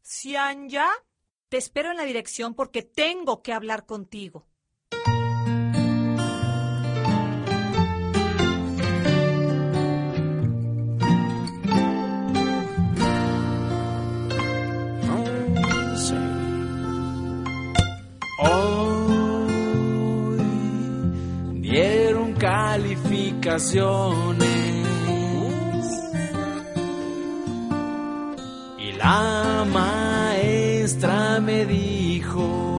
Xianya, te espero en la dirección porque tengo que hablar contigo. Hoy dieron calificaciones y la maestra me dijo: